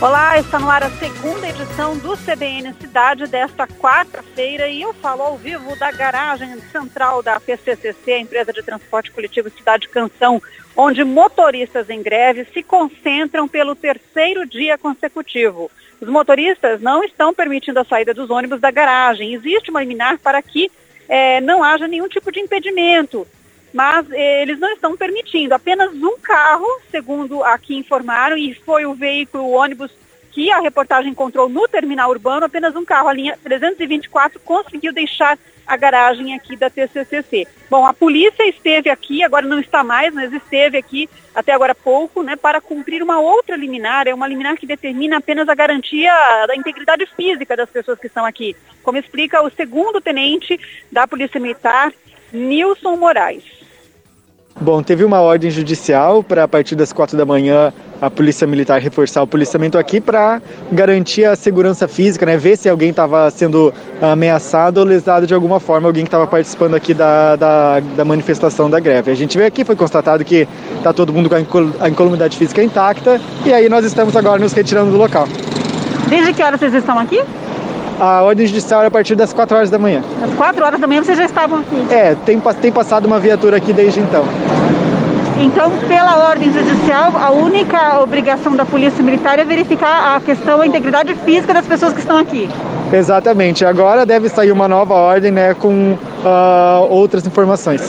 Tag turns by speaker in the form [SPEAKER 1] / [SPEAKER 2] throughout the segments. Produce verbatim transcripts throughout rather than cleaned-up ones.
[SPEAKER 1] Olá, está no ar a segunda edição do C B N Cidade desta quarta-feira e eu falo ao vivo da garagem central da P C C C, a empresa de transporte coletivo Cidade Canção, onde motoristas em greve se concentram pelo terceiro dia consecutivo. Os motoristas não estão permitindo a saída dos ônibus da garagem. Existe uma liminar para que é, não haja nenhum tipo de impedimento, mas eh, eles não estão permitindo. Apenas um carro, segundo aqui informaram, e foi o veículo, o ônibus que a reportagem encontrou no terminal urbano, apenas um carro, a linha trezentos e vinte e quatro, conseguiu deixar a garagem aqui da P C C C. Bom, a polícia esteve aqui, agora não está mais, mas esteve aqui até agora há pouco, né, para cumprir uma outra liminar, é uma liminar que determina apenas a garantia da integridade física das pessoas que estão aqui, como explica o segundo tenente da Polícia Militar, Nilson Moraes.
[SPEAKER 2] Bom, teve uma ordem judicial para a partir das quatro da manhã a Polícia Militar reforçar o policiamento aqui para garantir a segurança física, né? Ver se alguém estava sendo ameaçado ou lesado de alguma forma, alguém que estava participando aqui da, da, da manifestação da greve. A gente veio aqui, foi constatado que está todo mundo com a, incol a incolumidade física intacta e aí nós estamos agora nos retirando do local.
[SPEAKER 1] Desde que horas vocês estão aqui?
[SPEAKER 2] A ordem judicial é a partir das quatro horas da manhã.
[SPEAKER 1] Às quatro horas da manhã vocês já estavam aqui?
[SPEAKER 2] É, tem, tem passado uma viatura aqui desde então.
[SPEAKER 1] Então, pela ordem judicial, a única obrigação da Polícia Militar é verificar a questão da integridade física das pessoas que estão aqui.
[SPEAKER 2] Exatamente. Agora deve sair uma nova ordem, né, com uh, outras informações.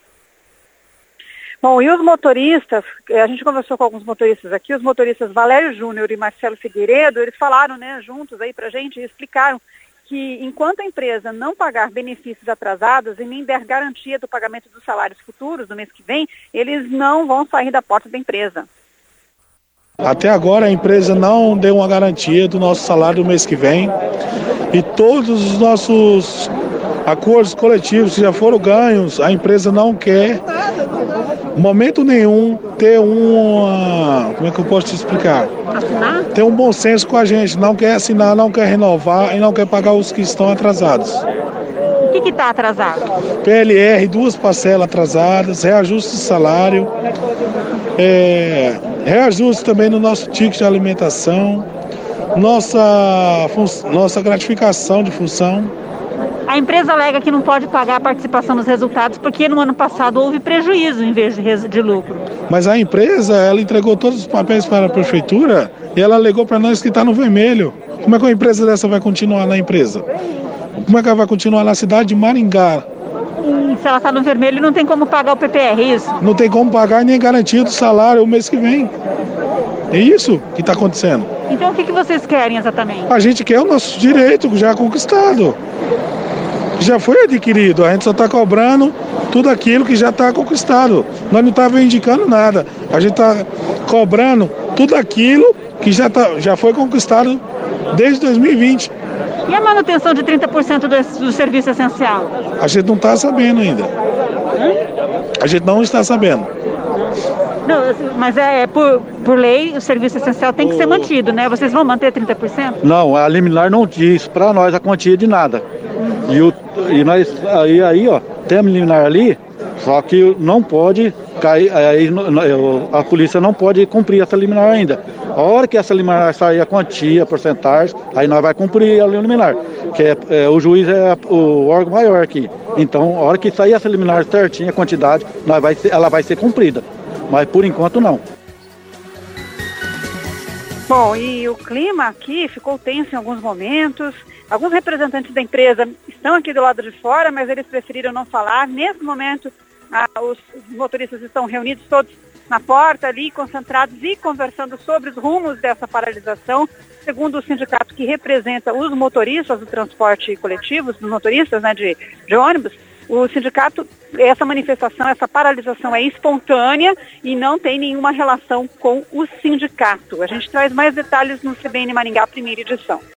[SPEAKER 1] Bom, e os motoristas, a gente conversou com alguns motoristas aqui, os motoristas Valério Júnior e Marcelo Figueiredo, eles falaram, né, juntos aí pra gente e explicaram que enquanto a empresa não pagar benefícios atrasados e nem der garantia do pagamento dos salários futuros do mês que vem, eles não vão sair da porta da empresa.
[SPEAKER 3] Até agora a empresa não deu uma garantia do nosso salário do mês que vem e todos os nossos acordos coletivos que já foram ganhos, a empresa não quer, em momento nenhum, ter uma... Como é que eu posso te explicar?
[SPEAKER 1] Assinar?
[SPEAKER 3] Ter um bom senso com a gente, não quer assinar, não quer renovar e não quer pagar os que estão atrasados.
[SPEAKER 1] O que está atrasado?
[SPEAKER 3] P L R, duas parcelas atrasadas, reajuste de salário, é, reajuste também no nosso ticket de alimentação, nossa, nossa gratificação de função.
[SPEAKER 1] A empresa alega que não pode pagar a participação nos resultados porque no ano passado houve prejuízo em vez de, de lucro.
[SPEAKER 3] Mas a empresa, ela entregou todos os papéis para a prefeitura e ela alegou para nós que está no vermelho. Como é que uma empresa dessa vai continuar na empresa? Como é que ela vai continuar na cidade de Maringá?
[SPEAKER 1] E se ela está no vermelho, não tem como pagar o P P R, isso?
[SPEAKER 3] Não tem como pagar nem garantia do salário o mês que vem. É isso que está acontecendo.
[SPEAKER 1] Então o que, que vocês querem exatamente?
[SPEAKER 3] A gente quer o nosso direito já conquistado. Já foi adquirido, a gente só está cobrando tudo aquilo que já está conquistado. Nós não estávamos indicando nada, a gente está cobrando tudo aquilo que já, tá, já foi conquistado desde dois mil e vinte.
[SPEAKER 1] E a manutenção de trinta por cento do, do serviço essencial?
[SPEAKER 3] A gente não está sabendo ainda. A gente não está sabendo.
[SPEAKER 1] Não, mas é, é por, por lei, o serviço essencial tem que ser mantido, né? Vocês vão manter trinta por cento?
[SPEAKER 4] Não, a liminar não diz para nós a quantia de nada. E, o, e nós, aí, aí, ó, tem a liminar ali, só que não pode cair, aí a polícia não pode cumprir essa liminar ainda. A hora que essa liminar sair a quantia, a porcentagem, aí nós vai cumprir a liminar, que é, é, o juiz é o órgão maior aqui. Então, a hora que sair essa liminar certinha, a quantidade, nós vai ser, ela vai ser cumprida. Mas por enquanto não.
[SPEAKER 1] Bom, e o clima aqui ficou tenso em alguns momentos. Alguns representantes da empresa estão aqui do lado de fora, mas eles preferiram não falar. Nesse momento, ah, os motoristas estão reunidos todos na porta ali, concentrados e conversando sobre os rumos dessa paralisação. Segundo o sindicato que representa os motoristas do transporte coletivo, os motoristas, né, de, de ônibus, o sindicato, essa manifestação, essa paralisação é espontânea e não tem nenhuma relação com o sindicato. A gente traz mais detalhes no C B N Maringá, primeira edição.